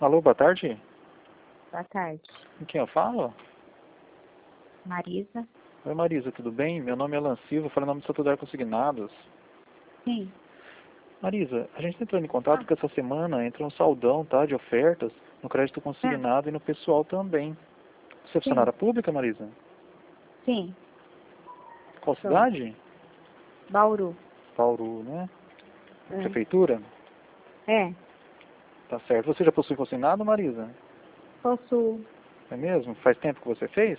Alô, boa tarde. Boa tarde. Com quem eu falo? Marisa? Oi, Marisa, tudo bem? Meu nome é Alan Silva, falo em nome do Santander Consignados. Sim. Marisa, a gente está entrando em contato porque essa semana entra um saldão, tá, de ofertas no crédito consignado e no pessoal também. Você é Sim. funcionária pública, Marisa? Sim. Qual Sou. cidade? Bauru. Bauru, né? É. Prefeitura? É. Tá certo. Você já possui consignado, Marisa? Possuo. É mesmo? Faz tempo que você fez?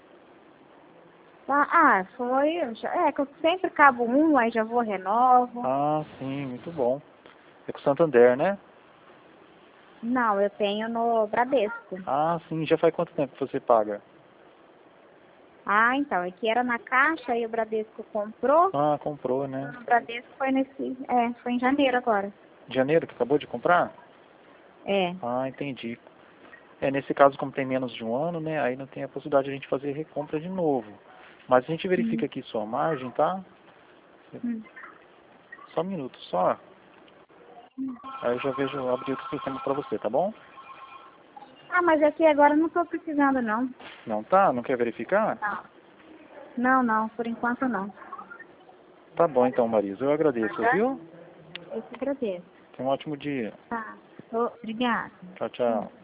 Foi. É que eu sempre acabo um, aí já vou renovo. Ah, sim, muito bom. É com o Santander, né? Não, eu tenho no Bradesco. Ah, sim. Já faz quanto tempo que você paga? Então, aqui era na Caixa, aí o Bradesco comprou. Ah, comprou, né? O Bradesco foi em janeiro agora. De janeiro que acabou de comprar? É. Ah, entendi. Nesse caso, como tem menos de um ano, né? Aí não tem a possibilidade de a gente fazer recompra de novo. Mas a gente verifica aqui sua margem, tá? Hum. Só um minuto, só. Aí eu já vejo, abrir outro sistema pra você, tá bom? Mas aqui agora eu não estou precisando, não. Não tá? Não quer verificar? Não, por enquanto não. Tá bom então, Marisa. Eu agradeço, Tá? viu? Eu te agradeço. Tenha um ótimo dia. Tá. Obrigada. Tchau, tchau.